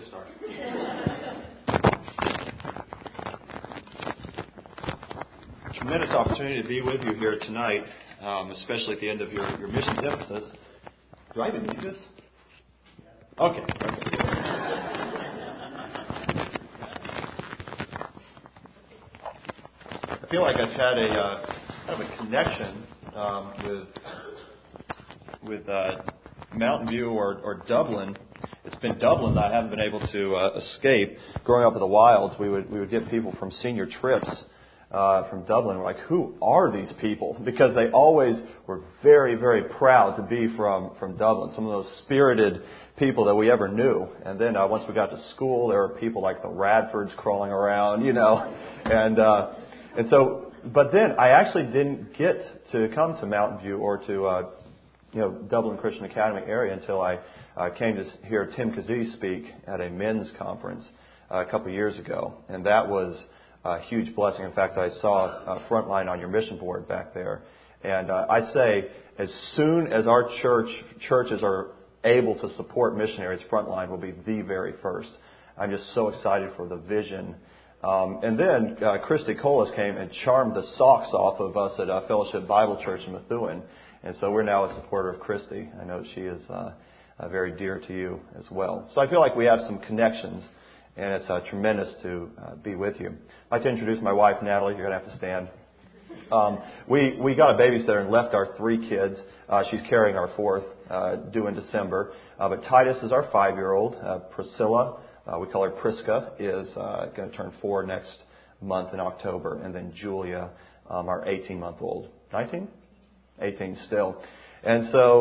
start. Tremendous opportunity to be with you here tonight, especially at the end of your missions emphasis. Do I even need this? Okay. I feel like I've had a kind of a connection with Mountain View or Dublin. It's been Dublin that I haven't been able to escape. Growing up in the wilds, we would get people from senior trips from Dublin. We're like, who are these people? Because they always were very, very proud to be from Dublin. Some of those spirited people that we ever knew. And then once we got to school, there were people like the Radfords crawling around, And so, but then I actually didn't get to come to Mountain View or to Dublin Christian Academy area until I came to hear Tim Kazee speak at a men's conference a couple of years ago, and that was a huge blessing. In fact, I saw Frontline on your mission board back there, and I say as soon as our churches are able to support missionaries, Frontline will be the very first. I'm just so excited for the vision. And then Christy Colas came and charmed the socks off of us at Fellowship Bible Church in Methuen. And so we're now a supporter of Christy. I know she is very dear to you as well. So I feel like we have some connections, and it's tremendous to be with you. I'd like to introduce my wife, Natalie. You're going to have to stand. We got a babysitter and left our 3 kids. She's carrying our 4th, due in December. But Titus is our 5-year-old. Priscilla, we call her Priska, is going to turn 4 next month in October. And then Julia, our 18-month-old. 19? 18 still. And so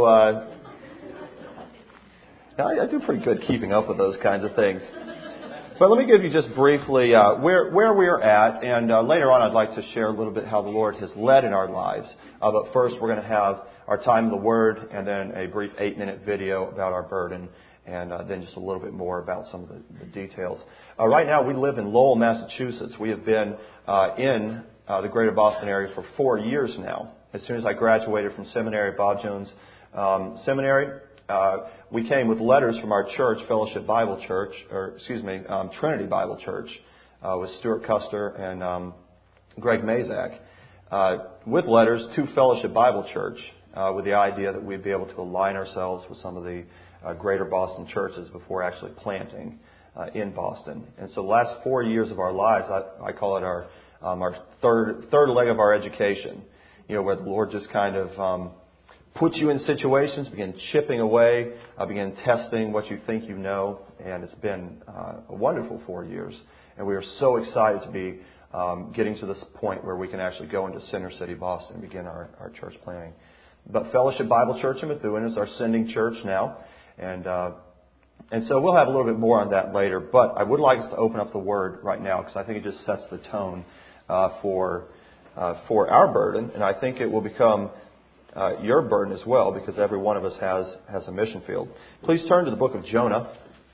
I do pretty good keeping up with those kinds of things. But let me give you just briefly where we're at, and later on I'd like to share a little bit how the Lord has led in our lives. But first we're going to have our time in the Word, and then a brief 8-minute video about our burden, and then just a little bit more about some of the details. Right now we live in Lowell, Massachusetts. We have been in the greater Boston area for 4 years now. As soon as I graduated from seminary, Bob Jones Seminary, we came with letters from our church, Fellowship Bible Church, Trinity Bible Church, with Stuart Custer and Greg Mazak, with letters to Fellowship Bible Church, with the idea that we'd be able to align ourselves with some of the greater Boston churches before actually planting in Boston. And so the last 4 years of our lives, I call it our third leg of our education, where the Lord just kind of puts you in situations, begin chipping away, begin testing what you think you know, and it's been a wonderful 4 years. And we are so excited to be getting to this point where we can actually go into Center City, Boston, and begin our church planning. But Fellowship Bible Church in Methuen is our sending church now, and so we'll have a little bit more on that later. But I would like us to open up the Word right now, because I think it just sets the tone for our burden, and I think it will become your burden as well, because every one of us has a mission field. Please turn to the book of Jonah.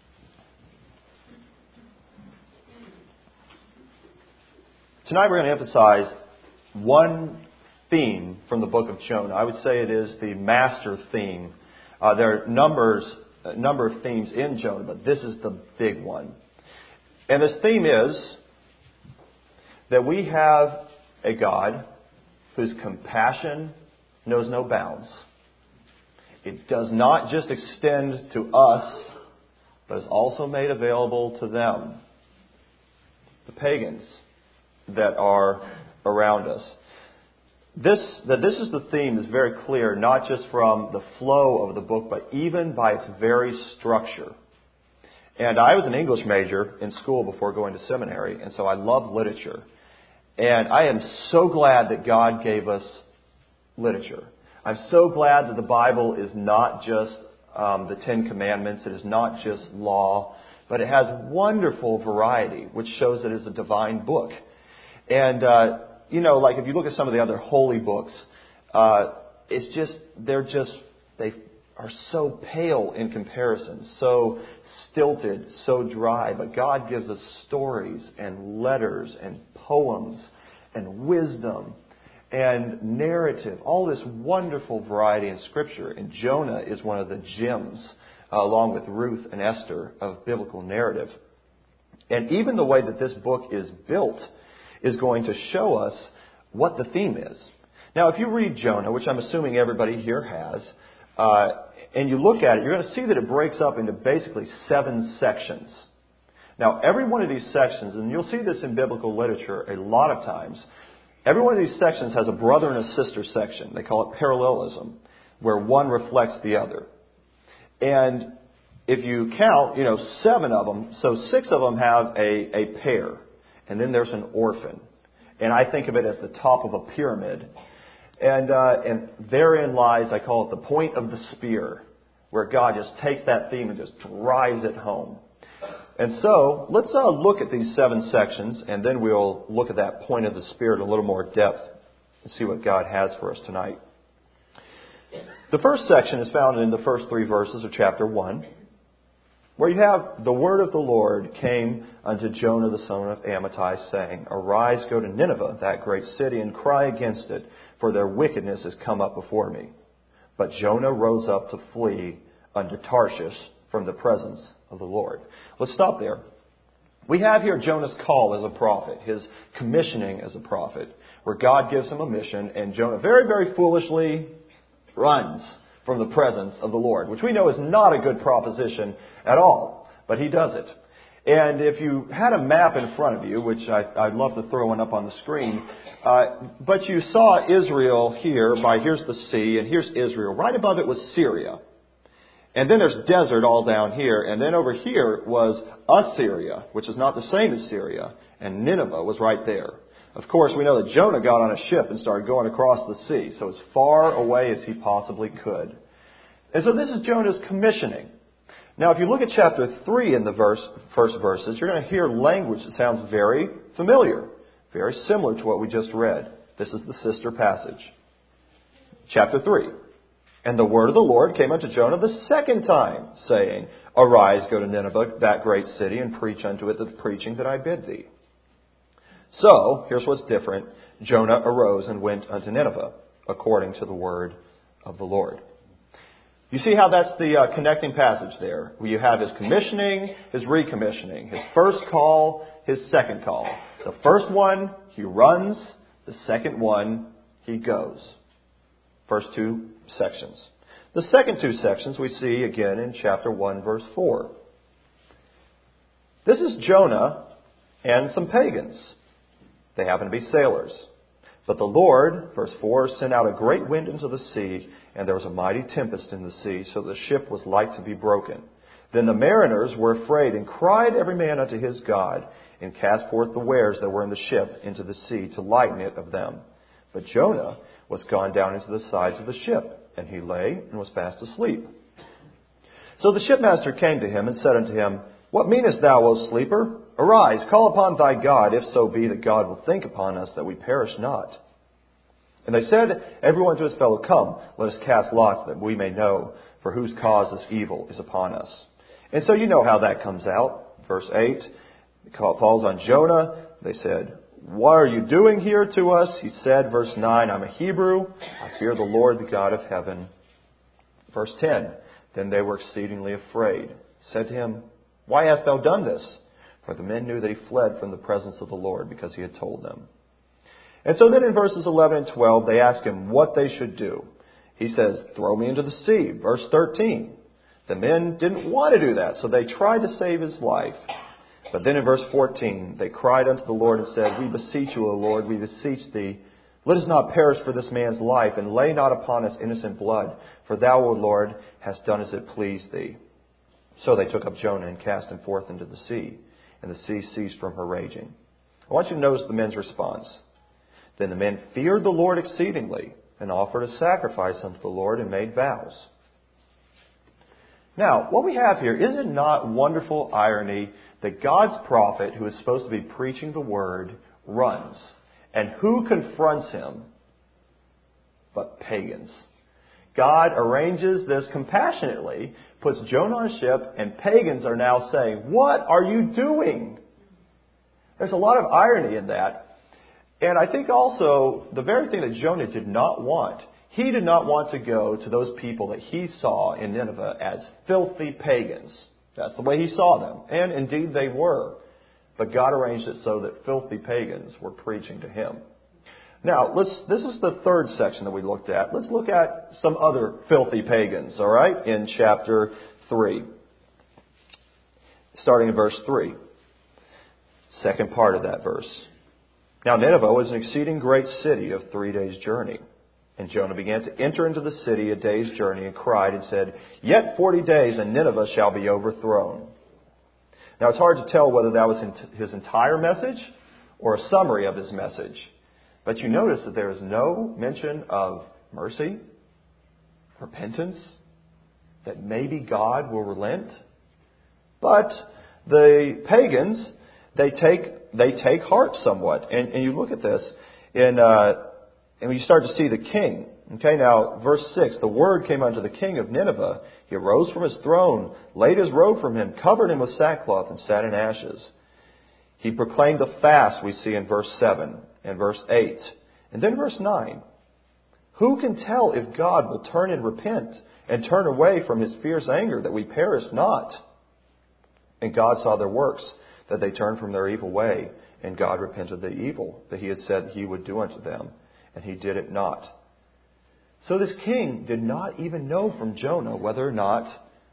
Tonight we're going to emphasize one theme from the book of Jonah. I would say it is the master theme. There are a number of themes in Jonah, but this is the big one. And this theme is that we have a God whose compassion knows no bounds. It does not just extend to us, but is also made available to them, the pagans that are around us. This is the theme is very clear, not just from the flow of the book, but even by its very structure. And I was an English major in school before going to seminary, and so I love literature. And I am so glad that God gave us literature. I'm so glad that the Bible is not just the 10 Commandments. It is not just law, but it has wonderful variety, which shows that it's a divine book. And, like if you look at some of the other holy books, they are so pale in comparison, so stilted, so dry. But God gives us stories and letters and poems and wisdom and narrative, all this wonderful variety in Scripture. And Jonah is one of the gems along with Ruth and Esther, of biblical narrative. And even the way that this book is built is going to show us what the theme is. Now, if you read Jonah, which I'm assuming everybody here has, and you look at it, you're going to see that it breaks up into basically 7 sections. Now, every one of these sections, and you'll see this in biblical literature a lot of times, every one of these sections has a brother and a sister section. They call it parallelism, where one reflects the other. And if you count, 7 of them, so 6 of them have a pair, and then there's an orphan. And I think of it as the top of a pyramid. And therein lies, I call it the point of the spear, where God just takes that theme and just drives it home. And so, let's look at these 7 sections, and then we'll look at that point of the spear in a little more depth and see what God has for us tonight. The first section is found in the first 3 verses of chapter 1, where you have the word of the Lord came unto Jonah the son of Amittai, saying, Arise, go to Nineveh, that great city, and cry against it, for their wickedness is come up before me. But Jonah rose up to flee unto Tarshish from the presence of the Lord. Let's stop there. We have here Jonah's call as a prophet, his commissioning as a prophet, where God gives him a mission, and Jonah very, very foolishly runs from the presence of the Lord, which we know is not a good proposition at all, but he does it. And if you had a map in front of you, which I'd love to throw one up on the screen, but you saw Israel here, here's the sea, and here's Israel. Right above it was Syria. And then there's desert all down here, and then over here was Assyria, which is not the same as Syria, and Nineveh was right there. Of course, we know that Jonah got on a ship and started going across the sea, so as far away as he possibly could. And so this is Jonah's commissioning. Now, if you look at chapter 3 in the first verses, you're going to hear language that sounds very familiar, very similar to what we just read. This is the sister passage. Chapter 3. And the word of the Lord came unto Jonah the second time, saying, Arise, go to Nineveh, that great city, and preach unto it the preaching that I bid thee. So, here's what's different. Jonah arose and went unto Nineveh, according to the word of the Lord. You see how that's the connecting passage there, where you have his commissioning, his recommissioning, his first call, his second call. The first one, he runs. The second one, he goes. First 2 sections. The second 2 sections we see again in chapter 1, verse 4. This is Jonah and some pagans. They happen to be sailors. But the Lord, verse 4, sent out a great wind into the sea, and there was a mighty tempest in the sea, so the ship was like to be broken. Then the mariners were afraid, and cried every man unto his God, and cast forth the wares that were in the ship into the sea, to lighten it of them. But Jonah was gone down into the sides of the ship, and he lay and was fast asleep. So the shipmaster came to him and said unto him, What meanest thou, O sleeper? Arise, call upon thy God, if so be that God will think upon us, that we perish not. And they said, every one to his fellow, Come, let us cast lots, that we may know for whose cause this evil is upon us. And so you know how that comes out. Verse 8, it falls on Jonah. They said, What are you doing here to us? He said, verse 9, I'm a Hebrew. I fear the Lord, the God of heaven. Verse 10, Then they were exceedingly afraid. Said to him, Why hast thou done this? For the men knew that he fled from the presence of the Lord, because he had told them. And so then in verses 11 and 12, they ask him what they should do. He says, Throw me into the sea. Verse 13. The men didn't want to do that, so they tried to save his life. But then in verse 14, they cried unto the Lord and said, We beseech you, O Lord, we beseech thee, let us not perish for this man's life, and lay not upon us innocent blood. For thou, O Lord, hast done as it pleased thee. So they took up Jonah and cast him forth into the sea, and the sea ceased from her raging. I want you to notice the men's response. Then the men feared the Lord exceedingly, and offered a sacrifice unto the Lord, and made vows. Now, what we have here, is it not wonderful irony that God's prophet, who is supposed to be preaching the word, runs? And who confronts him but pagans? God arranges this compassionately, puts Jonah on a ship, and pagans are now saying, What are you doing? There's a lot of irony in that. And I think also the very thing that Jonah did not want, He did not want to go to those people that he saw in Nineveh as filthy pagans. That's the way he saw them. And indeed they were. But God arranged it so that filthy pagans were preaching to him. Now, this is the third section that we looked at. Let's look at some other filthy pagans, all right, in chapter 3. Starting in verse 3. Second part of that verse. Now Nineveh was an exceeding great city of 3 days' journey. And Jonah began to enter into the city a day's journey and cried and said, Yet 40 days and Nineveh shall be overthrown. Now it's hard to tell whether that was his entire message or a summary of his message. But you notice that there is no mention of mercy, repentance, that maybe God will relent. But the pagans, they take heart somewhat. And you look at this and when you start to see the king. Okay, now, verse 6, the word came unto the king of Nineveh. He arose from his throne, laid his robe from him, covered him with sackcloth, and sat in ashes. He proclaimed a fast, we see in verse 7 and verse 8. And then verse 9. Who can tell if God will turn and repent and turn away from his fierce anger that we perish not? And God saw their works, that they turned from their evil way, and God repented of the evil that he had said he would do unto them. And he did it not. So this king did not even know from Jonah whether or not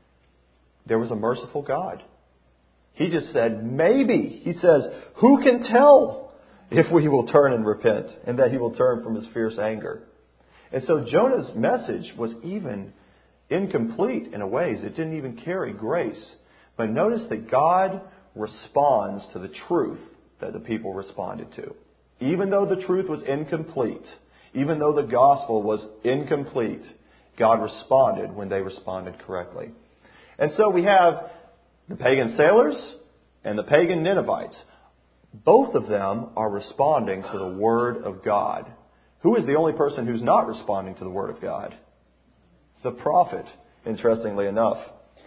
there was a merciful God. He just said, maybe. He says, who can tell if we will turn and repent and that he will turn from his fierce anger? And so Jonah's message was even incomplete in a ways. It didn't even carry grace. But notice that God responds to the truth that the people responded to. Even though the truth was incomplete, even though the gospel was incomplete, God responded when they responded correctly. And so we have the pagan sailors and the pagan Ninevites. Both of them are responding to the Word of God. Who is the only person who's not responding to the Word of God? The prophet, interestingly enough.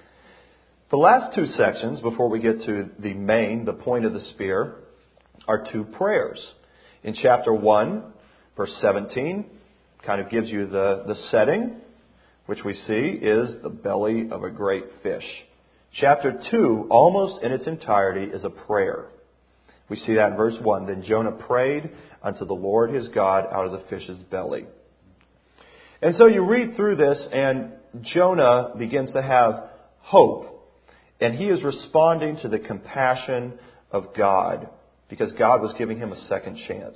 The last two sections, before we get to the point of the spear, are two prayers. In chapter 1, verse 17, kind of gives you the setting, which we see is the belly of a great fish. Chapter 2, almost in its entirety, is a prayer. We see that in verse 1. Then Jonah prayed unto the Lord his God out of the fish's belly. And so you read through this, and Jonah begins to have hope. And he is responding to the compassion of God, because God was giving him a second chance.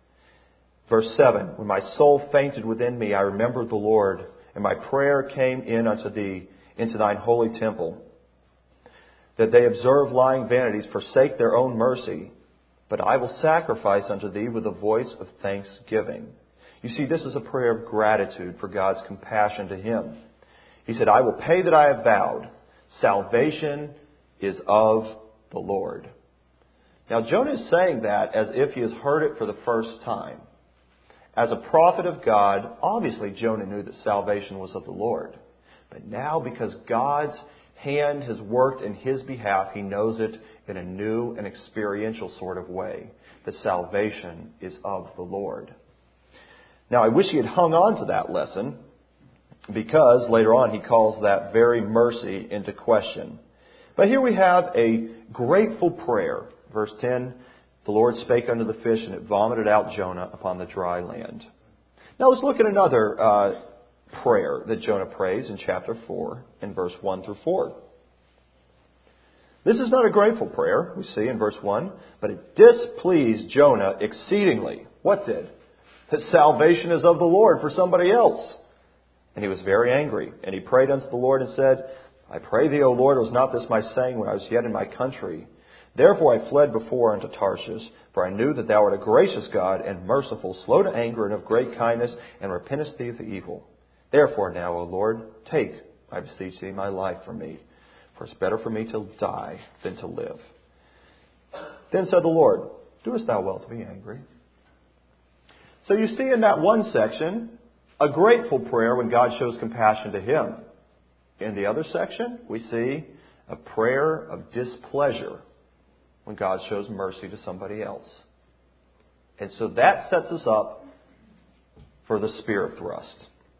Verse 7, when my soul fainted within me, I remembered the Lord, and my prayer came in unto thee, into thine holy temple. That they observe lying vanities, forsake their own mercy. But I will sacrifice unto thee with a voice of thanksgiving. You see, this is a prayer of gratitude for God's compassion to him. He said, I will pay that I have vowed. Salvation is of the Lord. Now, Jonah is saying that as if he has heard it for the first time. As a prophet of God, obviously Jonah knew that salvation was of the Lord. But now, because God's hand has worked in his behalf, he knows it in a new and experiential sort of way. That salvation is of the Lord. Now, I wish he had hung on to that lesson, because later on he calls that very mercy into question. But here we have a grateful prayer. Verse 10, the Lord spake unto the fish, and it vomited out Jonah upon the dry land. Now let's look at another prayer that Jonah prays in chapter 4, in verse 1 through 4. This is not a grateful prayer, we see in verse 1, but it displeased Jonah exceedingly. What did? That salvation is of the Lord for somebody else. And he was very angry, and he prayed unto the Lord and said, I pray thee, O Lord, was not this my saying when I was yet in my country? Therefore I fled before unto Tarshish, for I knew that thou art a gracious God and merciful, slow to anger and of great kindness, and repentest thee of the evil. Therefore now, O Lord, take, I beseech thee, my life from me, for it's better for me to die than to live. Then said the Lord, doest thou well to be angry? So you see in that one section, a grateful prayer when God shows compassion to him. In the other section, we see a prayer of displeasure when God shows mercy to somebody else. And so that sets us up for the spear thrust.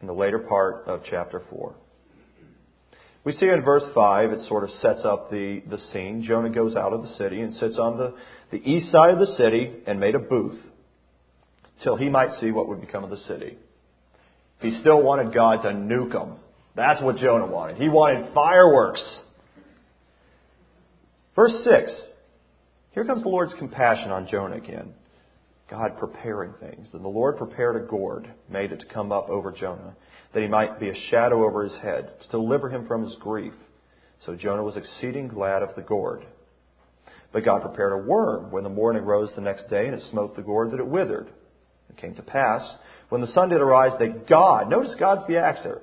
in the later part of chapter 4. We see in verse 5, it sort of sets up the scene. Jonah goes out of the city and sits on the east side of the city and made a booth till he might see what would become of the city. He still wanted God to nuke them. That's what Jonah wanted. He wanted fireworks. Verse 6. Here comes the Lord's compassion on Jonah again. God preparing things. And the Lord prepared a gourd, made it to come up over Jonah, that he might be a shadow over his head, to deliver him from his grief. So Jonah was exceeding glad of the gourd. But God prepared a worm when the morning rose the next day, and it smote the gourd that it withered. It came to pass, when the sun did arise, that God, notice God's the actor,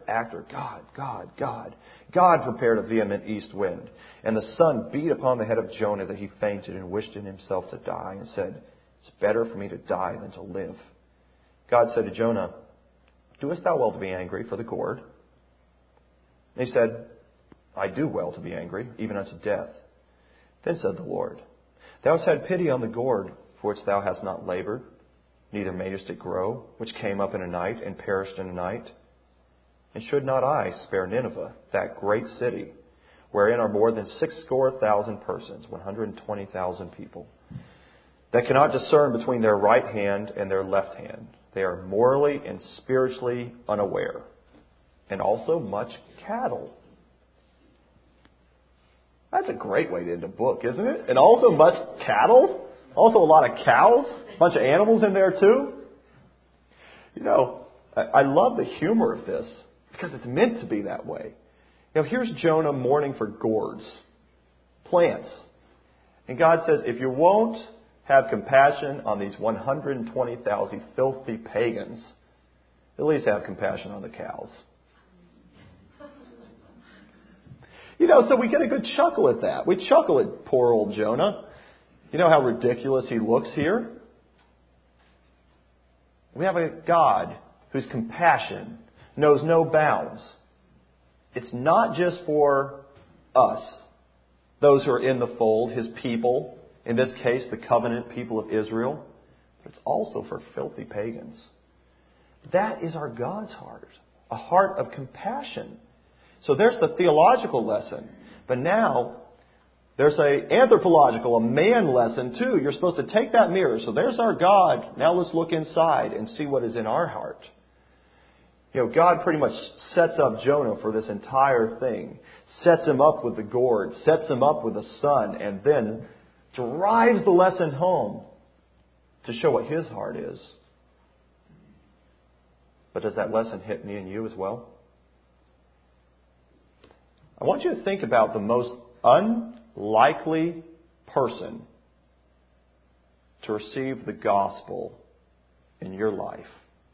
God prepared a vehement east wind. And the sun beat upon the head of Jonah, that he fainted and wished in himself to die, and said, It's better for me to die than to live. God said to Jonah, Doest thou well to be angry for the gourd? And he said, I do well to be angry, even unto death. Then said the Lord, Thou hast had pity on the gourd, for which thou hast not labored, neither madest it grow, which came up in a night and perished in a night. And should not I spare Nineveh, that great city, wherein are more than 60,000 persons, 120,000 people, that cannot discern between their right hand and their left hand? They are morally and spiritually unaware, and also much cattle. That's a great way to end a book, isn't it? And also much cattle? Also a lot of cows? A bunch of animals in there too? You know, I love the humor of this, because it's meant to be that way. You know, here's Jonah mourning for gourds, plants. And God says, if you won't have compassion on these 120,000 filthy pagans, at least have compassion on the cows. You know, so we get a good chuckle at that. We chuckle at poor old Jonah. You know how ridiculous he looks here? We have a God whose compassion knows no bounds. It's not just for us, those who are in the fold, His people, in this case, the covenant people of Israel, but it's also for filthy pagans. That is our God's heart, a heart of compassion. So there's the theological lesson. But now, there's a anthropological, a man lesson too. You're supposed to take that mirror. So there's our God. Now let's look inside and see what is in our heart. You know, God pretty much sets up Jonah for this entire thing. Sets him up with the gourd. Sets him up with the sun. And then drives the lesson home to show what his heart is. But does that lesson hit me and you as well? I want you to think about the most unlikely person to receive the gospel in your life.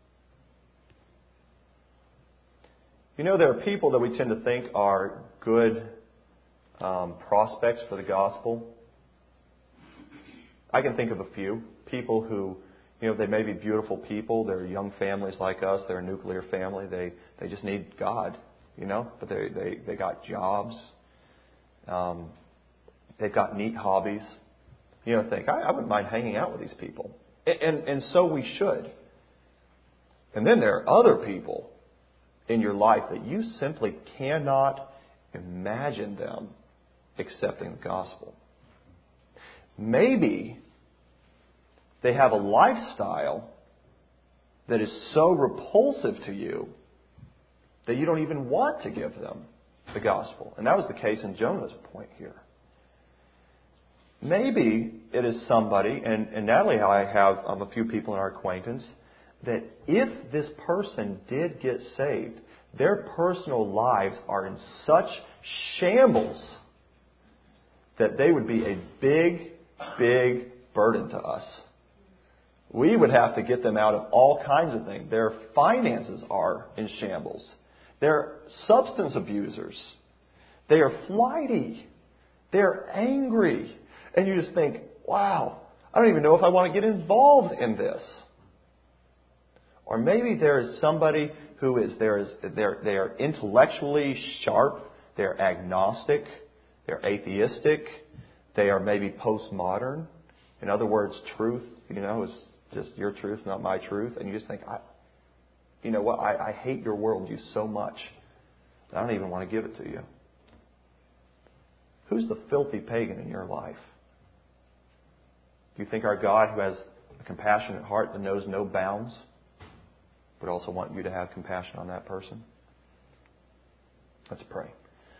You know, there are people that we tend to think are good prospects for the gospel. I can think of a few. People who, you know, they may be beautiful people. They're young families like us. They're a nuclear family. They just need God, you know. But they got jobs. They've got neat hobbies. You know, think, I wouldn't mind hanging out with these people. And so we should. And then there are other people in your life that you simply cannot imagine them accepting the gospel. Maybe they have a lifestyle that is so repulsive to you that you don't even want to give them the gospel. And that was the case in Jonah's point here. Maybe it is somebody, and Natalie and I have a few people in our acquaintance, that if this person did get saved, their personal lives are in such shambles that they would be a big, big burden to us. We would have to get them out of all kinds of things. Their finances are in shambles. They're substance abusers. They are flighty. They're angry. And you just think, wow, I don't even know if I want to get involved in this. Or maybe there is somebody who they are intellectually sharp, they're agnostic, they're atheistic, they are maybe postmodern. In other words, truth, you know, is just your truth, not my truth. And you just think, you know what, I hate your worldview so much that I don't even want to give it to you. Who's the filthy pagan in your life? Do you think our God, who has a compassionate heart that knows no bounds, would also want you to have compassion on that person? Let's pray.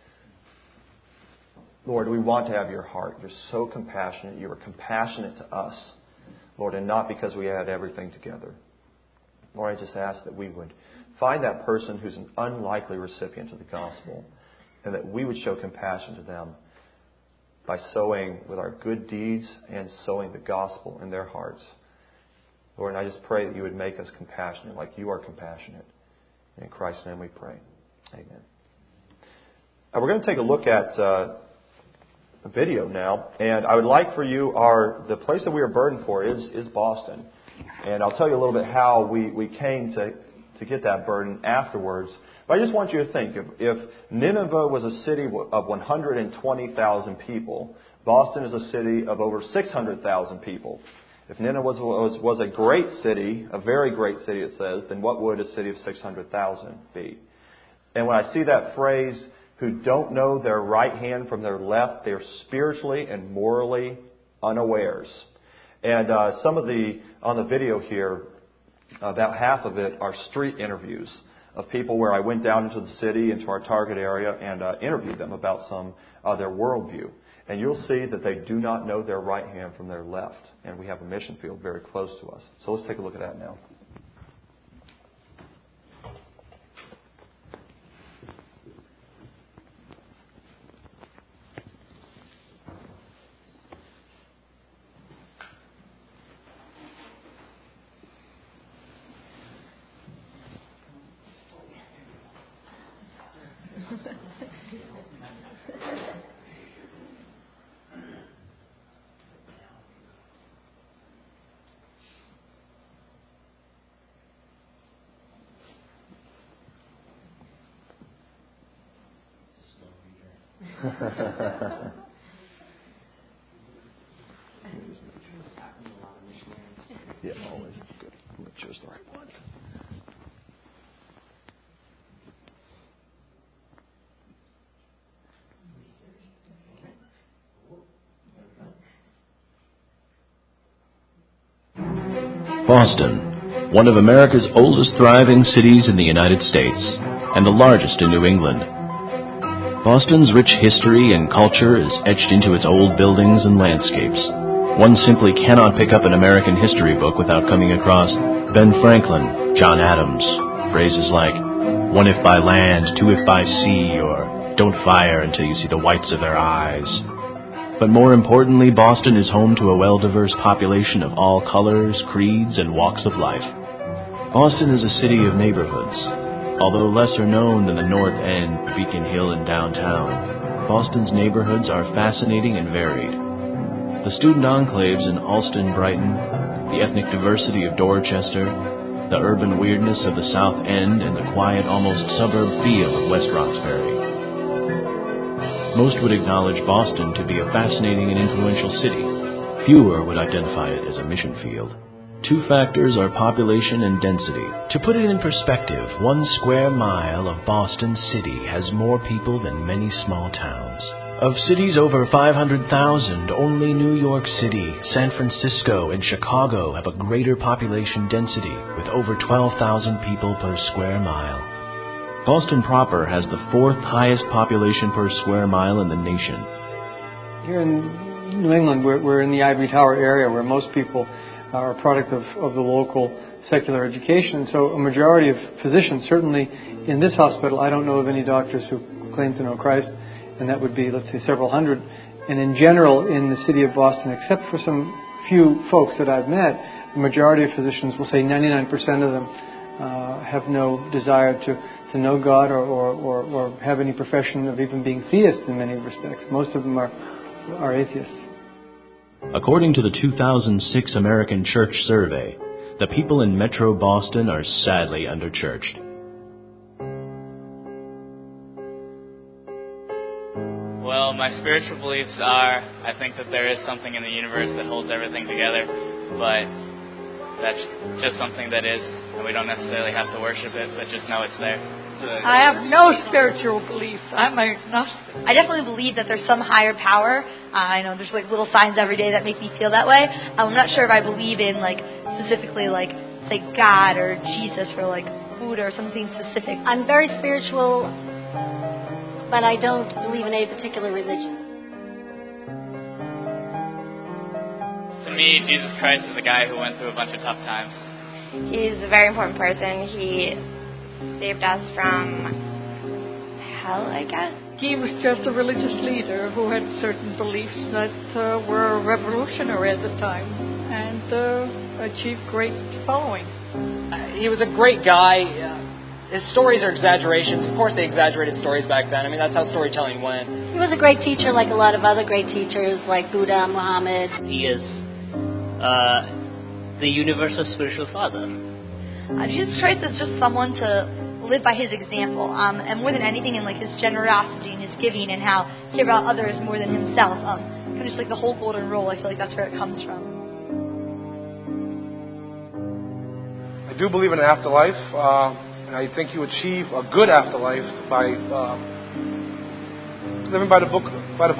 Lord, we want to have your heart. You're so compassionate. You are compassionate to us, Lord, and not because we had everything together. Lord, I just ask that we would find that person who's an unlikely recipient of the gospel, and that we would show compassion to them by sowing with our good deeds and sowing the gospel in their hearts. Lord, and I just pray that you would make us compassionate like you are compassionate. In Christ's name we pray. Amen. We're going to take a look at a video now, and I would like for you, the place that we are burdened for is Boston. And I'll tell you a little bit how we came to get that burden afterwards. But I just want you to think, if Nineveh was a city of 120,000 people, Boston is a city of over 600,000 people. If Nineveh was a great city, a very great city it says, then what would a city of 600,000 be? And when I see that phrase, who don't know their right hand from their left, they're spiritually and morally unawares. And on the video here, about half of it are street interviews of people where I went down into the city, into our target area, and interviewed them about some of their worldview. And you'll see that they do not know their right hand from their left. And we have a mission field very close to us. So let's take a look at that now. Yeah, always good. Make sure it's the right one. Boston, one of America's oldest thriving cities in the United States, and the largest in New England. Boston's rich history and culture is etched into its old buildings and landscapes. One simply cannot pick up an American history book without coming across Ben Franklin, John Adams, phrases like, "One if by land, two if by sea," or "Don't fire until you see the whites of their eyes." But more importantly, Boston is home to a well-diverse population of all colors, creeds, and walks of life. Boston is a city of neighborhoods. Although lesser known than the North End, Beacon Hill, and downtown, Boston's neighborhoods are fascinating and varied. The student enclaves in Allston, Brighton, the ethnic diversity of Dorchester, the urban weirdness of the South End, and the quiet, almost suburb feel of West Roxbury. Most would acknowledge Boston to be a fascinating and influential city. Fewer would identify it as a mission field. Two factors are population and density. To put it in perspective, 1 square mile of Boston City has more people than many small towns. Of cities over 500,000, only New York City, San Francisco, and Chicago have a greater population density, with over 12,000 people per square mile. Boston proper has the 4th highest population per square mile in the nation. Here in New England, we're in the Ivory Tower area, where most people are a product of the local secular education. So a majority of physicians, certainly in this hospital, I don't know of any doctors who claim to know Christ, and that would be, let's say, several hundred. And in general, in the city of Boston, except for some few folks that I've met, the majority of physicians will say 99% of them have no desire to know God or have any profession of even being theists in many respects. Most of them are atheists. According to the 2006 American Church Survey, the people in Metro Boston are sadly underchurched. Well, my spiritual beliefs are, I think that there is something in the universe that holds everything together, but that's just something that is and we don't necessarily have to worship it, but just know it's there. I have no spiritual beliefs. I'm agnostic. I definitely believe that there's some higher power. I know there's like little signs every day that make me feel that way. I'm not sure if I believe in like specifically like say God or Jesus or like Buddha or something specific. I'm very spiritual, but I don't believe in any particular religion. To me, Jesus Christ is a guy who went through a bunch of tough times. He's a very important person. He saved us from hell, I guess. He was just a religious leader who had certain beliefs that were revolutionary at the time and achieved great following. He was a great guy. His stories are exaggerations. Of course, they exaggerated stories back then. I mean, that's how storytelling went. He was a great teacher like a lot of other great teachers like Buddha, Muhammad. He is the universal spiritual father. Jesus Christ is just someone to live by his example, and more than anything in like his generosity and his giving and how he cared about others more than himself. Kind of just like the whole golden rule. I feel like that's where it comes from. I do believe in an afterlife, and I think you achieve a good afterlife by living by the book,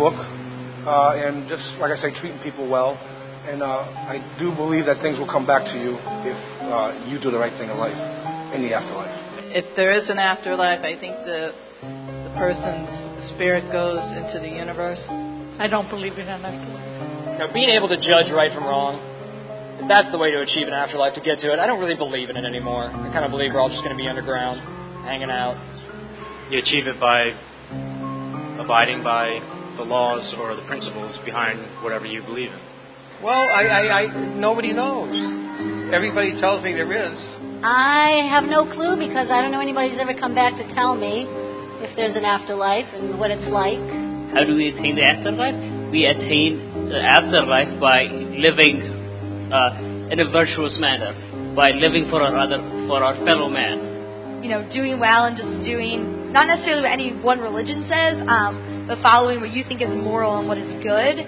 and just like I say, treating people well. And I do believe that things will come back to you if you do the right thing in life, in the afterlife. If there is an afterlife, I think the person's spirit goes into the universe. I don't believe in an afterlife. You know, being able to judge right from wrong, if that's the way to achieve an afterlife, to get to it, I don't really believe in it anymore. I kind of believe we're all just going to be underground, hanging out. You achieve it by abiding by the laws or the principles behind whatever you believe in. Well, nobody knows. Everybody tells me there is. I have no clue because I don't know anybody who's ever come back to tell me if there's an afterlife and what it's like. How do we attain the afterlife? We attain the afterlife by living in a virtuous manner, by living for our fellow man. You know, doing well and just doing, not necessarily what any one religion says, but following what you think is moral and what is good,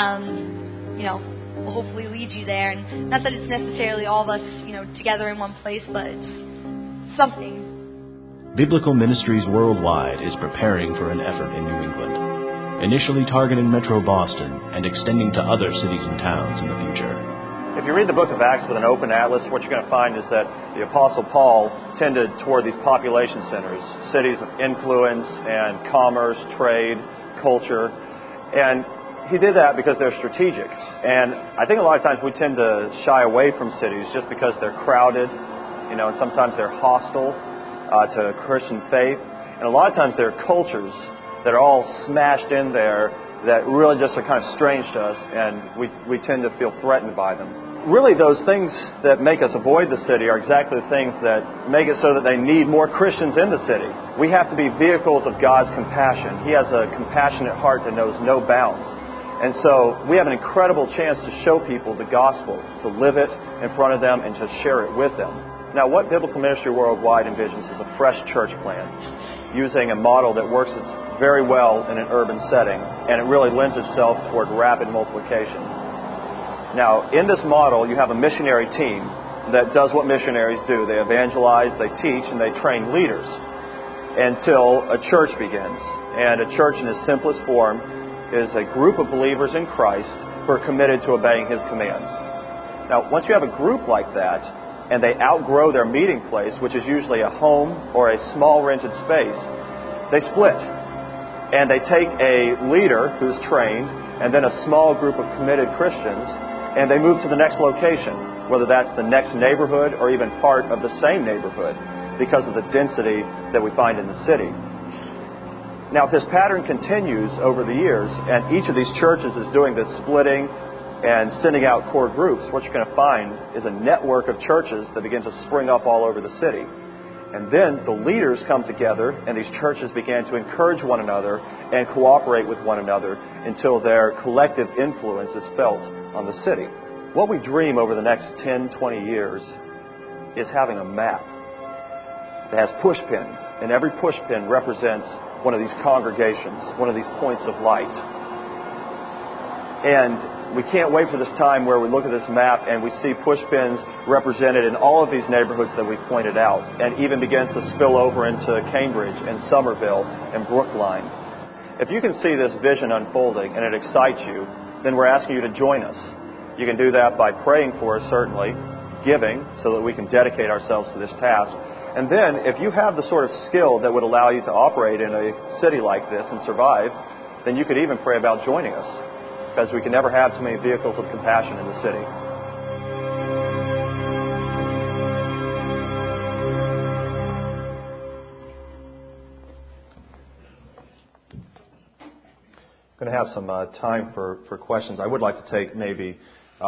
you know, will hopefully lead you there. And not that it's necessarily all of us, you know, together in one place, but it's something. Biblical Ministries Worldwide is preparing for an effort in New England, initially targeting Metro Boston and extending to other cities and towns in the future. If you read the book of Acts with an open atlas, what you're going to find is that the Apostle Paul tended toward these population centers, cities of influence and commerce, trade, culture, and he did that because they're strategic. And I think a lot of times we tend to shy away from cities just because they're crowded, you know, and sometimes they're hostile to Christian faith. And a lot of times there are cultures that are all smashed in there that really just are kind of strange to us, and we tend to feel threatened by them. Really, those things that make us avoid the city are exactly the things that make it so that they need more Christians in the city. We have to be vehicles of God's compassion. He has a compassionate heart that knows no bounds. And so we have an incredible chance to show people the gospel, to live it in front of them and to share it with them. Now, what Biblical Ministry Worldwide envisions is a fresh church plan, using a model that works very well in an urban setting, and it really lends itself toward rapid multiplication. Now, in this model, you have a missionary team that does what missionaries do. They evangelize, they teach, and they train leaders until a church begins. And a church in its simplest form is a group of believers in Christ who are committed to obeying His commands. Now, once you have a group like that, and they outgrow their meeting place, which is usually a home or a small rented space, they split. And they take a leader who's trained, and then a small group of committed Christians, and they move to the next location, whether that's the next neighborhood or even part of the same neighborhood, because of the density that we find in the city. Now, if this pattern continues over the years, and each of these churches is doing this splitting and sending out core groups, what you're going to find is a network of churches that begin to spring up all over the city. And then the leaders come together, and these churches begin to encourage one another and cooperate with one another until their collective influence is felt on the city. What we dream over the next 10, 20 years is having a map that has push pins, and every push pin represents one of these congregations, one of these points of light. And we can't wait for this time where we look at this map and we see push pins represented in all of these neighborhoods that we pointed out, and even begins to spill over into Cambridge and Somerville and Brookline. If you can see this vision unfolding and it excites you, then we're asking you to join us. You can do that by praying for us, certainly, giving, so that we can dedicate ourselves to this task. And then, if you have the sort of skill that would allow you to operate in a city like this and survive, then you could even pray about joining us, because we can never have too many vehicles of compassion in the city. I'm going to have some time for questions. I would like to take maybe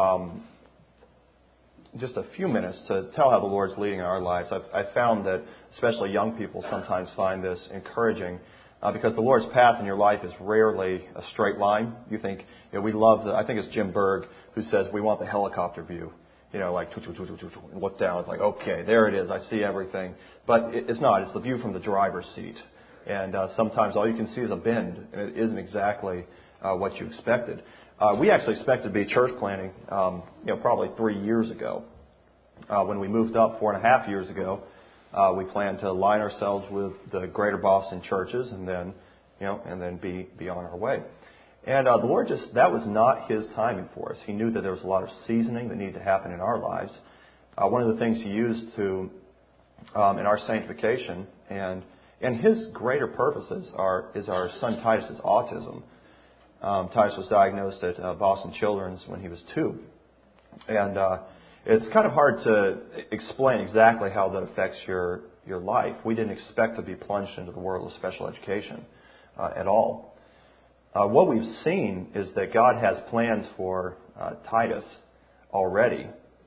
just a few minutes to tell how the Lord's leading in our lives. I've found that especially young people sometimes find this encouraging because the Lord's path in your life is rarely a straight line. You think, we love I think it's Jim Berg who says we want the helicopter view. Like and look down. It's like, okay, there it is. I see everything. But it's not. It's the view from the driver's seat. And sometimes all you can see is a bend, and it isn't exactly what you expected. We actually expected to be church planting, probably 3 years ago. When we moved up 4.5 years ago, we planned to align ourselves with the Greater Boston churches, and then be on our way. And the Lord that was not His timing for us. He knew that there was a lot of seasoning that needed to happen in our lives. One of the things He used in our sanctification and His greater purposes is our son Titus's autism. Titus was diagnosed at Boston Children's when he was 2. And it's kind of hard to explain exactly how that affects your life. We didn't expect to be plunged into the world of special education at all. What we've seen is that God has plans for Titus already.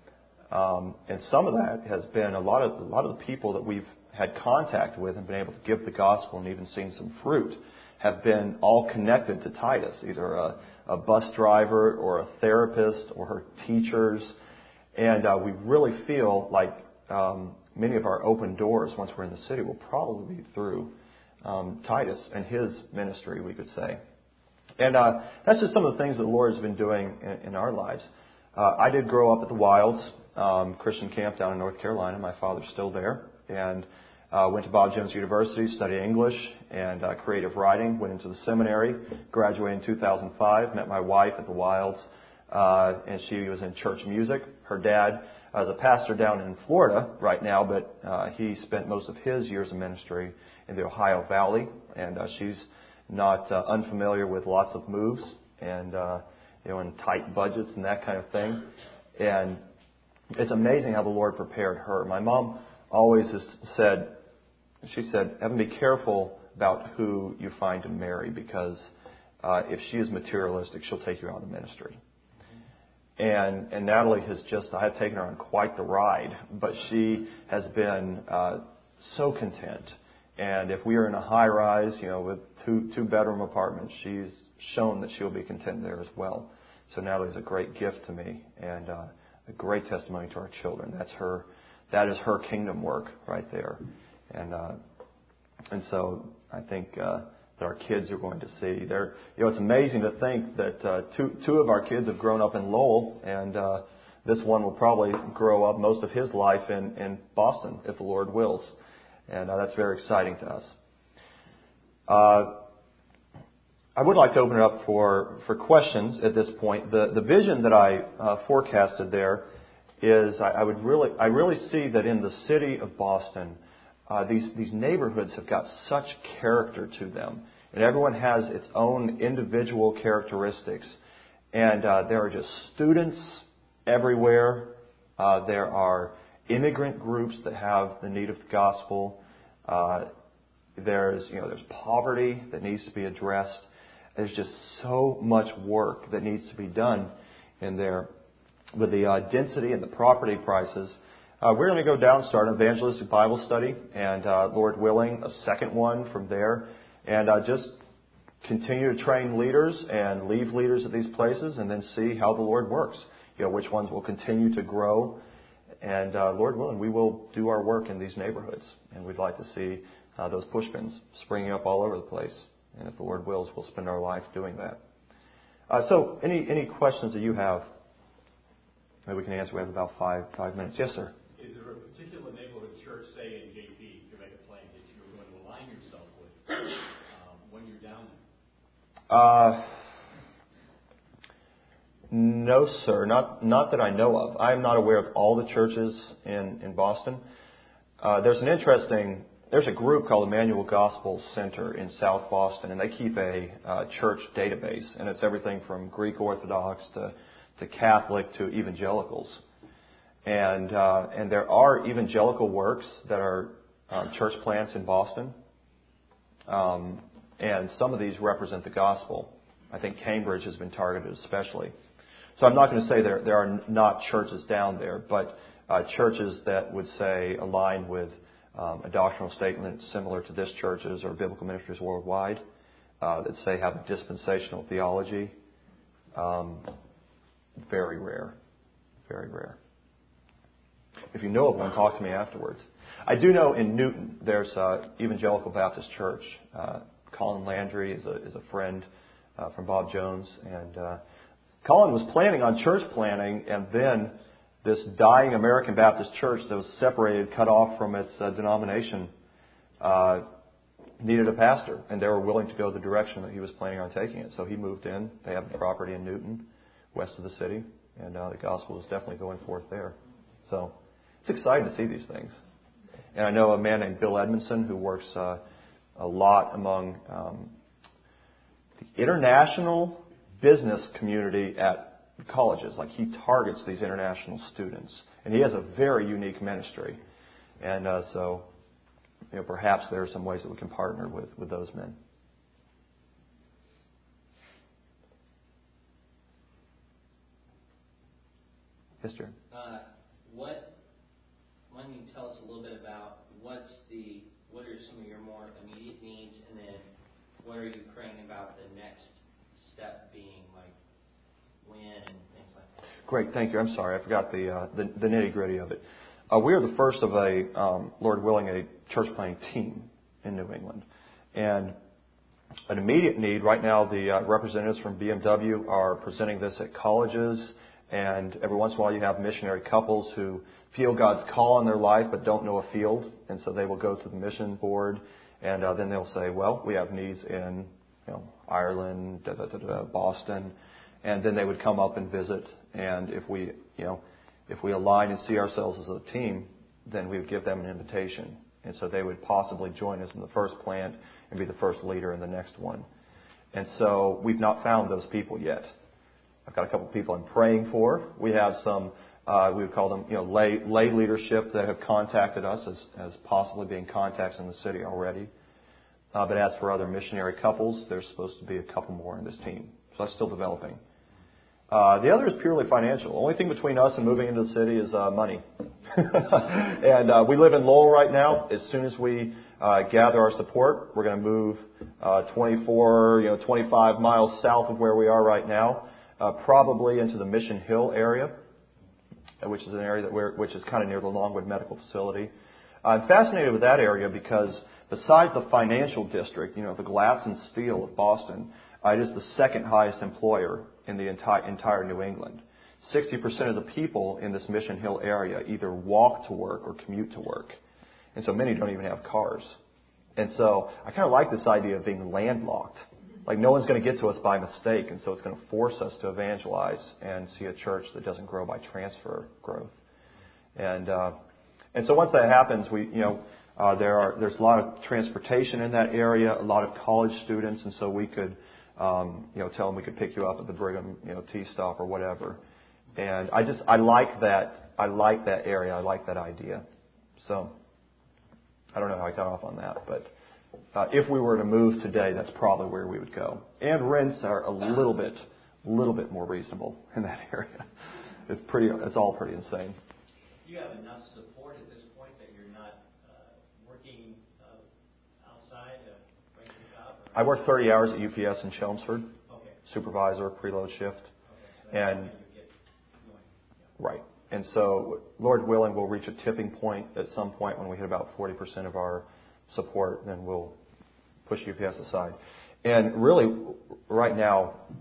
And some of that has been a lot of the people that we've had contact with and been able to give the gospel and even seen some fruit have been all connected to Titus, either a bus driver or a therapist or teachers. And we really feel like many of our open doors once we're in the city will probably be through Titus and his ministry, we could say. And that's just some of the things that the Lord has been doing in our lives. I did grow up at the Wilds Christian camp down in North Carolina. My father's still there. And went to Bob Jones University, studied English and creative writing, went into the seminary, graduated in 2005, met my wife at the Wilds, and she was in church music. Her dad is a pastor down in Florida right now, but he spent most of his years of ministry in the Ohio Valley, and she's not unfamiliar with lots of moves and and tight budgets and that kind of thing. And it's amazing how the Lord prepared her. My mom always has said, she said, Evan, be careful about who you find to marry, because if she is materialistic, she'll take you out of ministry. And Natalie has I have taken her on quite the ride, but she has been so content. And if we are in a high-rise, with two-bedroom apartment, she's shown that she'll be content there as well. So Natalie's a great gift to me and a great testimony to our children. That is her kingdom work right there. And so I think that our kids are going to see. It's amazing to think that two of our kids have grown up in Lowell, and this one will probably grow up most of his life in Boston, if the Lord wills. And that's very exciting to us. I would like to open it up for questions at this point. The vision that I forecasted there is I really see that in the city of Boston, these neighborhoods have got such character to them, and everyone has its own individual characteristics. And there are just students everywhere. There are immigrant groups that have the need of the gospel. There's poverty that needs to be addressed. There's just so much work that needs to be done in there. With the density and the property prices, we're going to go down, start an evangelistic Bible study, and Lord willing, a second one from there, and just continue to train leaders and leave leaders at these places, and then see how the Lord works. Which ones will continue to grow. And Lord willing, we will do our work in these neighborhoods. And we'd like to see those push pins springing up all over the place. And if the Lord wills, we'll spend our life doing that. So any questions that you have that we can answer? We have about five minutes. Yes, sir. Is there a particular neighborhood church, say in JP, Jamaica Plain, that you're going to align yourself with when you're down there? No, sir. Not that I know of. I am not aware of all the churches in Boston. There's a group called Emmanuel Gospel Center in South Boston, and they keep a church database, and it's everything from Greek Orthodox to Catholic to evangelicals. And there are evangelical works that are church plants in Boston, and some of these represent the gospel. I think Cambridge has been targeted especially. So I'm not going to say there are not churches down there, but churches that would say align with a doctrinal statement similar to this church's or Biblical Ministries Worldwide, that say have a dispensational theology. Very rare. Very rare. If you know of one, talk to me afterwards. I do know in Newton there's Evangelical Baptist Church. Colin Landry is a friend from Bob Jones, and Colin was planning on church planting, and then this dying American Baptist church that was separated, cut off from its denomination, needed a pastor, and they were willing to go the direction that he was planning on taking it. So he moved in. They have the property in Newton, west of the city, and the gospel is definitely going forth there. So it's exciting to see these things. And I know a man named Bill Edmondson who works a lot among the international business community at colleges. Like, he targets these international students, and he has a very unique ministry. And so perhaps there are some ways that we can partner with those men. Yes, Jared. Why don't you tell us a little bit about what are some of your more immediate needs, and then what are you praying about the next step being, like when and things like that? Great, thank you. I'm sorry, I forgot the nitty-gritty of it. We are the first of Lord willing, a church planting team in New England. And an immediate need, right now the representatives from BMW are presenting this at colleges, and every once in a while you have missionary couples who feel God's call in their life but don't know a field, and so they will go to the mission board, and then they'll say, well, we have needs in Ireland, Boston, and then they would come up and visit, and if we align and see ourselves as a team, then we would give them an invitation. And so they would possibly join us in the first plant and be the first leader in the next one. And so we've not found those people yet. I've got a couple of people I'm praying for. We have some, we would call them, lay leadership that have contacted us as possibly being contacts in the city already. But as for other missionary couples, there's supposed to be a couple more in this team. So that's still developing. The other is purely financial. The only thing between us and moving into the city is money. And we live in Lowell right now. As soon as we gather our support, we're going to move 25 miles south of where we are right now, probably into the Mission Hill area, which is an area which is kind of near the Longwood Medical Facility. I'm fascinated with that area because besides the financial district, the glass and steel of Boston, it is the second highest employer in the entire New England. 60% of the people in this Mission Hill area either walk to work or commute to work. And so many don't even have cars. And so I kind of like this idea of being landlocked. Like, no one's going to get to us by mistake, and so it's going to force us to evangelize and see a church that doesn't grow by transfer growth. And so once that happens, there's a lot of transportation in that area, a lot of college students, and so we could tell them we could pick you up at the Brigham T stop or whatever. And I like that area. I like that idea. So I don't know how I got off on that, but if we were to move today, that's probably where we would go. And rents are a little bit more reasonable in that area. It's all pretty insane. Do you have enough support at this point that you're not working outside of regular job? I work 30 hours at UPS in Chelmsford. Okay. Supervisor, preload shift. Okay. So right. And so, Lord willing, we'll reach a tipping point at some point when we hit about 40% of our support, then we'll push UPS aside. And really, right now,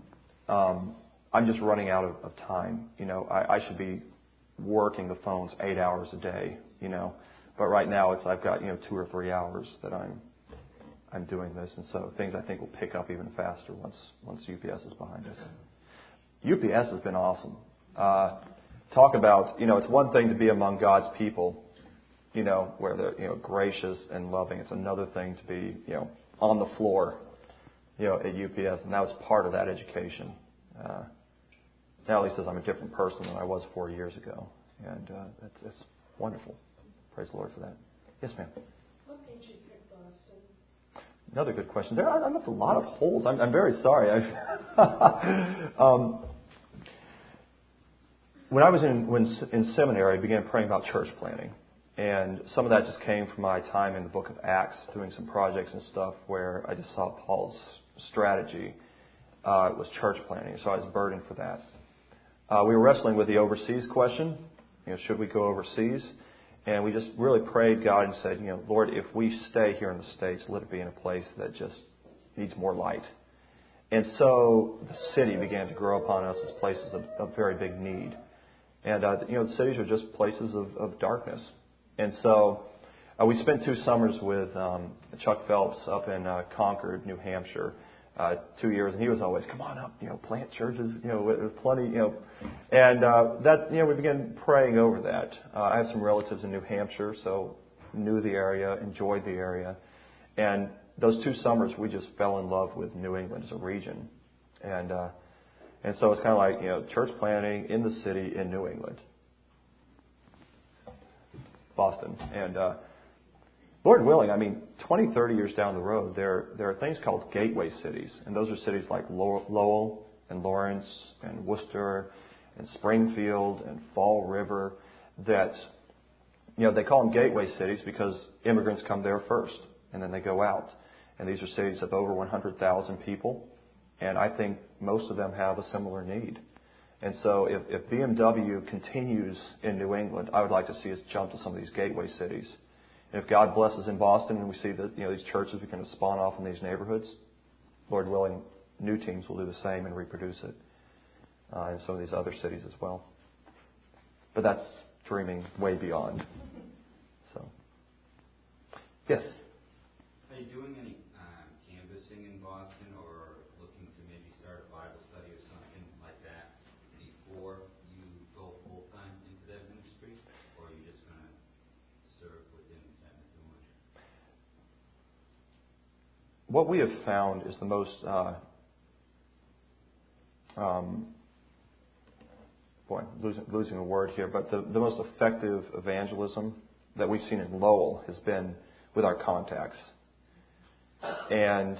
I'm just running out of time. I should be working the phones 8 hours a day. But right now I've got 2 or 3 hours that I'm doing this, and so things I think will pick up even faster once UPS is behind us. UPS has been awesome. Talk about it's one thing to be among God's people, where they're gracious and loving. It's another thing to be on the floor, at UPS, and that was part of that education. Natalie says I'm a different person than I was 4 years ago, and it's wonderful. Praise the Lord for that. Yes, ma'am. What made you pick Boston? Another good question. I left a lot of holes. I'm very sorry. When I was in seminary, I began praying about church planting. And some of that just came from my time in the book of Acts, doing some projects and stuff where I just saw Paul's strategy was church planting. So I was burdened for that. We were wrestling with the overseas question. Should we go overseas? And we just really prayed God and said, Lord, if we stay here in the States, let it be in a place that just needs more light. And so the city began to grow upon us as places of very big need. And, the cities are just places of darkness. And so we spent 2 summers with Chuck Phelps up in Concord, New Hampshire, 2 years, and he was always, come on up, plant churches, there's plenty, and that, we began praying over that. I have some relatives in New Hampshire, so knew the area, enjoyed the area, and those 2 summers we just fell in love with New England as a region, and so it's kind of like, church planting in the city in New England, Boston, and Lord willing, 20, 30 years down the road, there are things called gateway cities. And those are cities like Lowell and Lawrence and Worcester and Springfield and Fall River that, they call them gateway cities because immigrants come there first and then they go out. And these are cities of over 100,000 people. And I think most of them have a similar need. And so if BMW continues in New England, I would like to see us jump to some of these gateway cities. If God blesses in Boston and we see that these churches begin to spawn off in these neighborhoods, Lord willing, new teams will do the same and reproduce it in some of these other cities as well. But that's dreaming way beyond. So, yes. Are you doing any canvassing in Boston, or looking to maybe start a Bible study or something like that before you go full time into that ministry, or are you just going to serve within that mission? What we have found is the most losing a word here, but the most effective evangelism that we've seen in Lowell has been with our contacts. And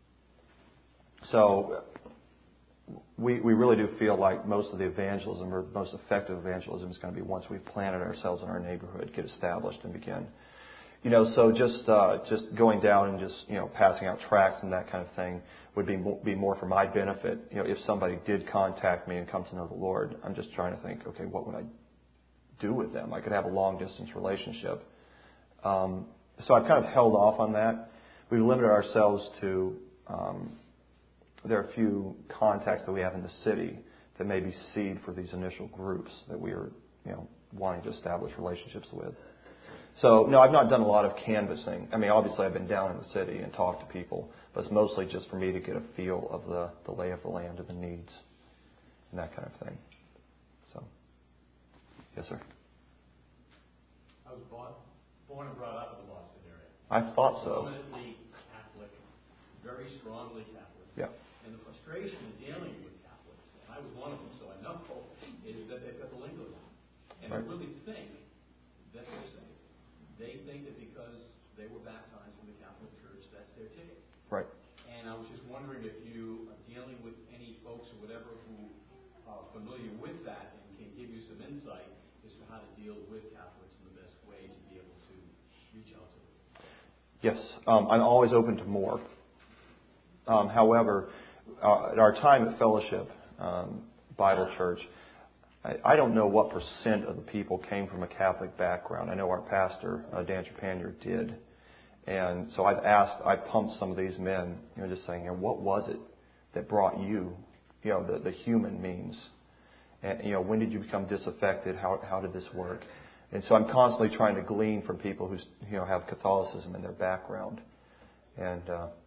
so we really do feel like most of the evangelism, or most effective evangelism, is going to be once we've planted ourselves in our neighborhood, get established, and begin. So just going down and just passing out tracts and that kind of thing would be more for my benefit. If somebody did contact me and come to know the Lord, I'm just trying to think, okay, what would I do with them? I could have a long distance relationship. So I've kind of held off on that. We've limited ourselves to there are a few contacts that we have in the city that may be seed for these initial groups that we are wanting to establish relationships with. So, no, I've not done a lot of canvassing. Obviously I've been down in the city and talked to people, but it's mostly just for me to get a feel of the lay of the land and the needs and that kind of thing. So, yes, sir. I was born and brought up in the Boston area. I thought so. Predominantly Catholic, very strongly Catholic. Yeah. And the frustration in dealing with Catholics, and I was one of them, so I know, is that they've got the lingo down. And right. they really think that they're safe. They think that because they were baptized in the Catholic Church, that's their ticket. Right. And I was just wondering if you are dealing with any folks or whatever who are familiar with that and can give you some insight as to how to deal with Catholics in the best way to be able to reach out to them. Yes, I'm always open to more. However, at our time at Fellowship Bible Church, I don't know what percent of the people came from a Catholic background. I know our pastor, Dan Trepanier, did. And so I pumped some of these men, just saying, what was it that brought you, the human means. And, when did you become disaffected? How did this work? And so I'm constantly trying to glean from people who, have Catholicism in their background. And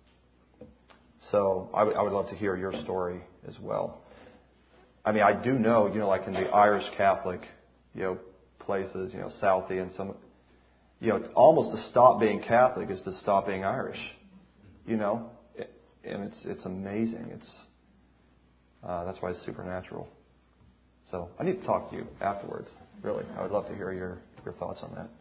so I would love to hear your story as well. I mean, I do know, like in the Irish Catholic, places, Southie and some, almost to stop being Catholic is to stop being Irish, and it's amazing. That's why it's supernatural. So I need to talk to you afterwards. Really, I would love to hear your thoughts on that.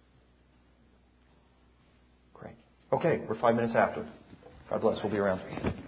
Great. Okay, we're 5 minutes after. God bless. We'll be around.